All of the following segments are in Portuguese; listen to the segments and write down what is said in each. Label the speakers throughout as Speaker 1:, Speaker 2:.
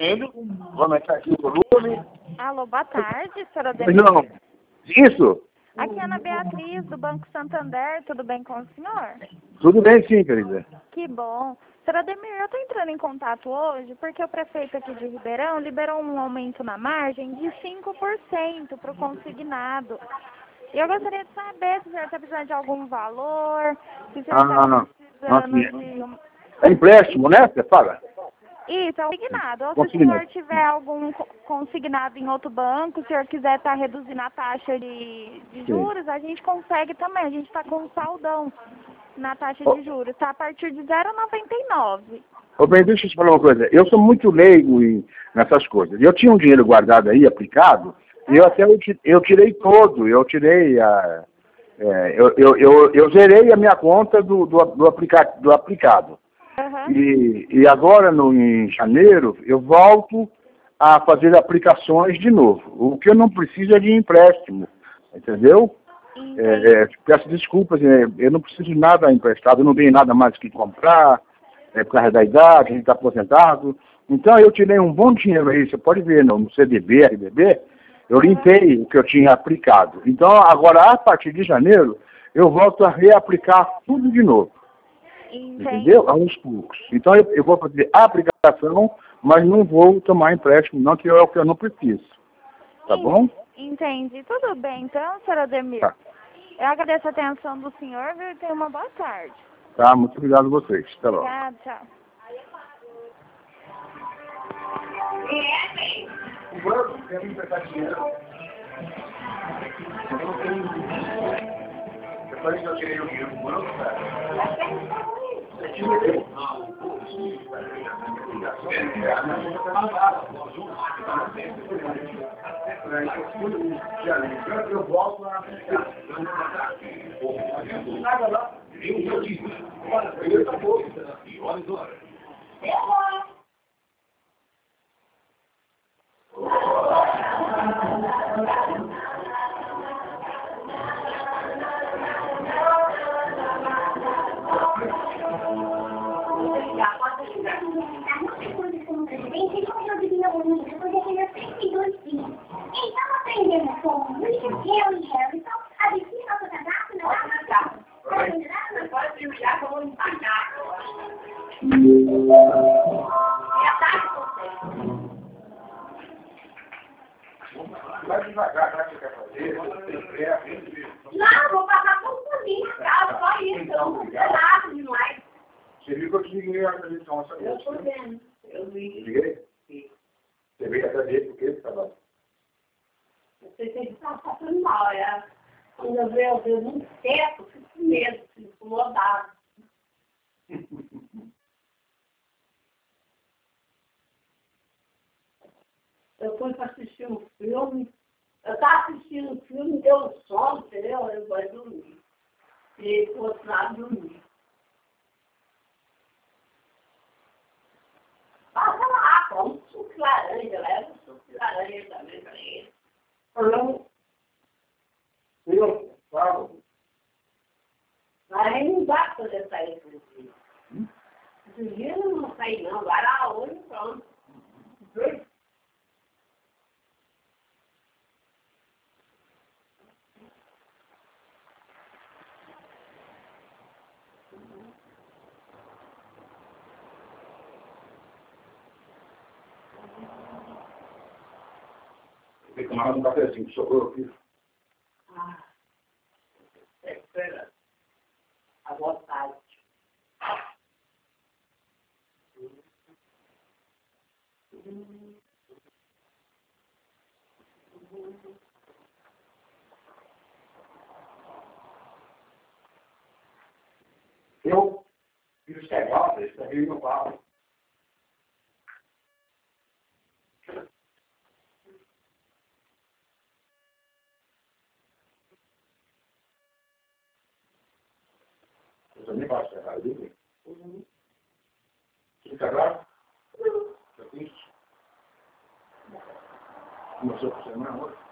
Speaker 1: Vou aumentar aqui o volume.
Speaker 2: Alô, boa tarde, senhora Ademir.
Speaker 1: Não. Isso?
Speaker 2: Aqui é Ana Beatriz, do Banco Santander. Tudo bem com o senhor?
Speaker 1: Tudo bem, sim, querida.
Speaker 2: Que bom. Senhora Ademir, eu estou entrando em contato hoje porque o prefeito aqui de Ribeirão liberou um aumento na margem de 5% para o consignado. E eu gostaria de saber se o senhor está precisando de algum valor, se o senhor está precisando de...
Speaker 1: É empréstimo, né? Você fala?
Speaker 2: Isso, é consignado. Ou se o
Speaker 1: Consignado.
Speaker 2: senhor tiver algum consignado em outro banco, se o senhor quiser estar reduzindo a taxa de juros, a gente consegue também. A gente está com um saldão na taxa de juros. Está a partir de 0,99.
Speaker 1: Ô, bem, deixa eu te falar uma coisa. Eu sou muito leigo nessas coisas. Eu tinha um dinheiro guardado aí, aplicado, e eu tirei todo. Eu tirei eu zerei a minha conta do aplicado.
Speaker 2: Uhum.
Speaker 1: E agora, em janeiro, eu volto a fazer aplicações de novo. O que eu não preciso é de empréstimo, entendeu? Peço desculpas, eu não preciso de nada emprestado, eu não tenho nada mais que comprar, por causa da idade, a gente está aposentado. Então, eu tirei um bom dinheiro aí, você pode ver no CDB, RBB, eu limpei o que eu tinha aplicado. Então, agora, a partir de janeiro, eu volto a reaplicar tudo de novo. Entendeu? Aos poucos. Então, eu vou fazer a aplicação, mas não vou tomar empréstimo, não, que é o que eu não preciso. Tá bom?
Speaker 2: Entendi. Tudo bem, então, senhor Ademir.
Speaker 1: Tá.
Speaker 2: Eu agradeço a atenção do senhor, viu? E tenha uma boa tarde.
Speaker 1: Tá, muito obrigado a vocês. Até logo.
Speaker 2: Obrigada, tchau.
Speaker 1: O banco quer me emprestar dinheiro. Eu não tenho dinheiro. Eu falei que eu tirei o dinheiro do banco, cara. Eu volto a aplicar. Nada lá. Eu disse. Olha, eu tô pouco. Olha, vai devagar, tá? Que você quer fazer?
Speaker 3: Não, vou passar tudo por mim, cara, só isso, eu não sei nada demais.
Speaker 1: Você viu que eu desliguei a televisão essa vez?
Speaker 3: Eu tô vendo, eu vi.
Speaker 1: Desliguei? Sim. Você veio até dele, por quê? Tá bom.
Speaker 3: Você tem que estar passando mal, é. Quando eu vejo um teto, fico com medo, fico incomodado. Eu fui para assistir um filme, eu estava assistindo um filme, deu sono, entendeu? Eu vou dormir. E pro outro lado dormir. Passa lá, como um suco de laranja, leva um suco de laranja também para ele.
Speaker 1: Eu falo.
Speaker 3: Mas não dá para poder sair por dia. Esse dia eu não saí não, vai lá hoje e pronto.
Speaker 1: Tem que tomar um cafezinho, socorro aqui.
Speaker 3: Espera. À vontade.
Speaker 1: Eu fiz os negócios, esse também meu pau. Eu também faço trabalho, viu? Fica agora? Eu fiz. Começou por semana hoje.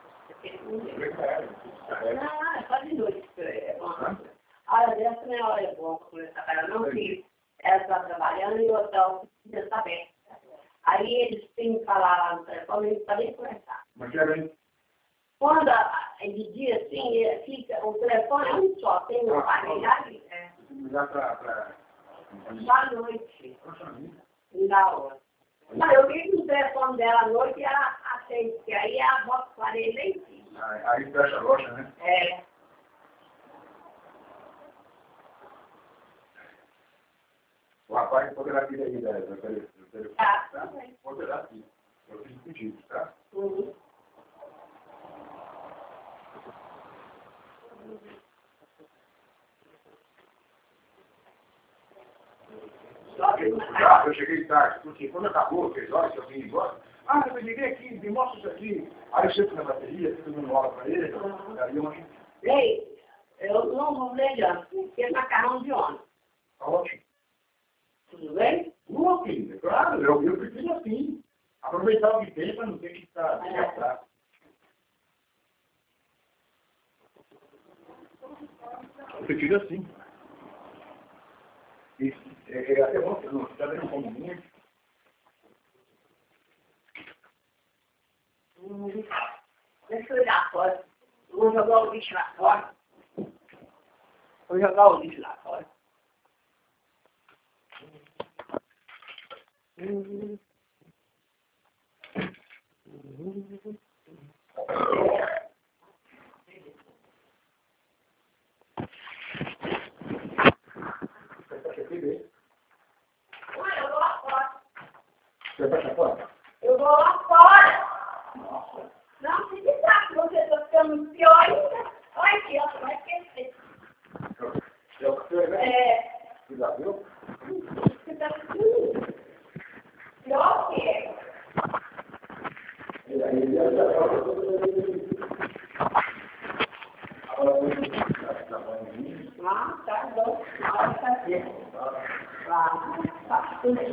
Speaker 3: Não, é só de noite. É bom. A hora dessa não é hora boa para começar a trabalhar, não, que ela está trabalhando e o hotel está aberto. Aí eles têm que falar lá no telefone, eles podem conversar.
Speaker 1: Mas que é bem?
Speaker 3: Quando é de dia, assim, fica, o telefone é um só, tem um aparelho.
Speaker 1: Ligar para...
Speaker 3: Só à noite. Na hora. Não, eu ligo o telefone dela à noite e ela atende, porque aí ela bota o aparelho lá em cima.
Speaker 1: Aí fecha a loja, né?
Speaker 3: É.
Speaker 1: O rapaz poderá vir aí, do telefone,
Speaker 3: Tá.
Speaker 1: tá? Poderá vir. Eu fiz pedido, tá?
Speaker 3: Uhum.
Speaker 1: Eu cheguei tarde, porque quando acabou, 3 horas, que eu vim embora, eu liguei aqui, me mostra isso aqui. Aí eu chego na bateria, fico dando hora para ele, aí eu acho...
Speaker 3: Ei, eu não vou melhor, porque é macarrão de ônibus.
Speaker 1: Tá ótimo.
Speaker 3: Tudo bem?
Speaker 1: Filho, claro, eu prefiro assim. Aproveitar o que tem para não ter que estar gastado. Eu prefiro assim. Isso, é até bom que não está vendo como muito.
Speaker 3: Deixa eu olhar fora. Eu vou jogar o lixo lá fora. Vou jogar o lixo lá fora. Eu vou lá fora.
Speaker 1: Você vai para fora?
Speaker 3: Eu vou lá fora.
Speaker 1: Nossa.
Speaker 3: Não, se pensar que você está ficando pior ainda. Olha aqui, ó, vai esquecer.
Speaker 1: É o que você vê?
Speaker 3: Cuidado,
Speaker 1: viu?
Speaker 3: Você está ficando pior que é. Tá bom. Pode fazer. Tá tudo.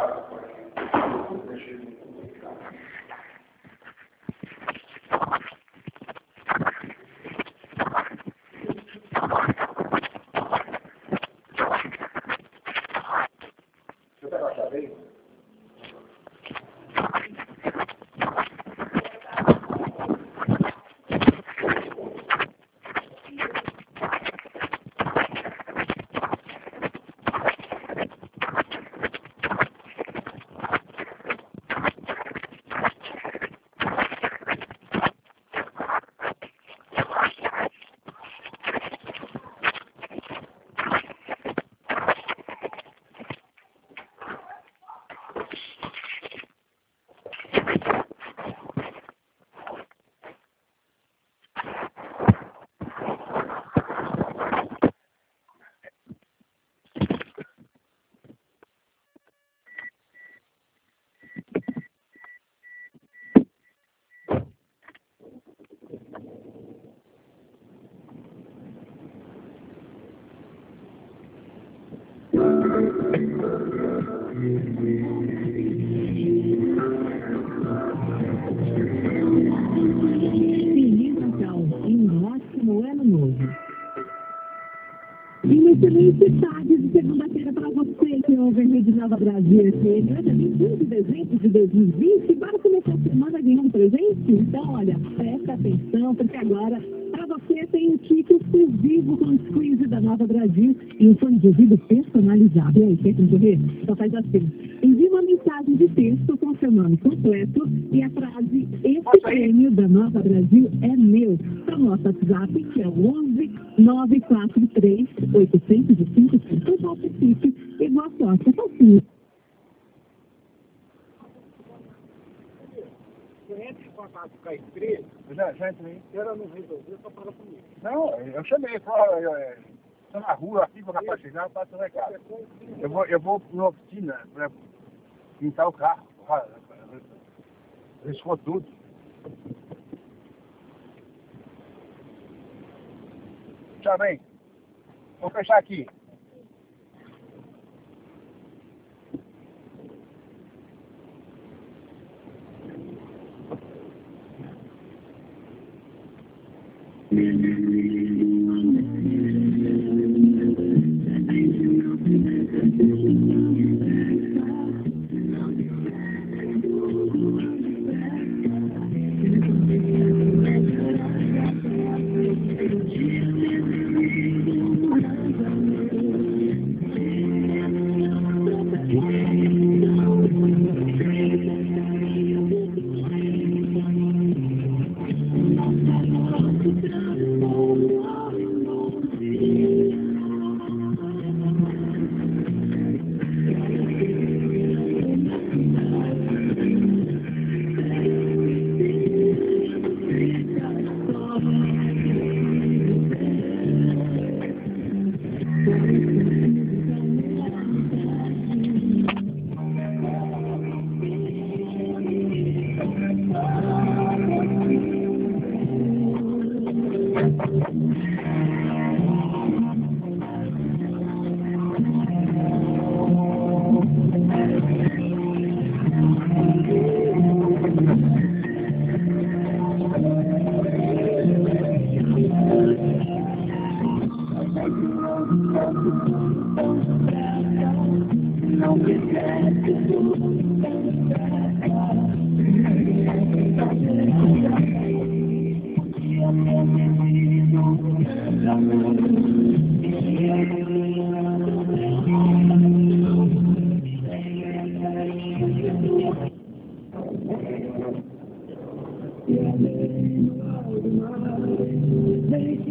Speaker 1: Você vai baixar bem?
Speaker 4: Feliz Natal e um ótimo ano novo. E uma excelente tarde de segunda-feira para você que ouve a Rede Nova Brasil FM. Hoje é 21 de dezembro de 2020. Para começar a semana ganhando um presente? Então, olha, presta atenção, porque agora para você tem um kit exclusivo com o squeeze da Nova Brasil e um fone de ouvido personalizado. E aí, quer concorrer? Só faz assim. Envie uma mensagem de texto com seu nome completo e a frase "Esse prêmio da Nova Brasil é meu" para o nosso WhatsApp, que é o 11 943 805 Só participe e boa sorte. É facinho.
Speaker 1: Antes de contato com a empresa, já entrei. Ela não resolveu, só fala comigo. Não, eu chamei, estou na rua aqui, vou capaz de chegar, eu passo o recado. Eu vou para uma oficina para pintar o carro. Riscou tudo. Tchau, bem. Vou fechar aqui.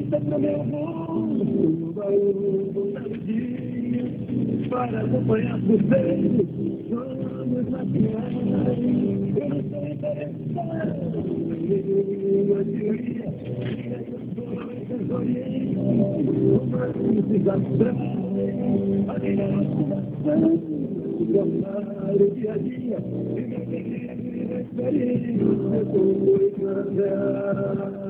Speaker 4: no meu bolso, para acompanhar por dentro, vamos maquiar. Eu não sou interessado, eu diria, eu sonhei, uma música astral, a minha motivação, tornar o dia a dia, e meu querido experiência, eu vou cantar.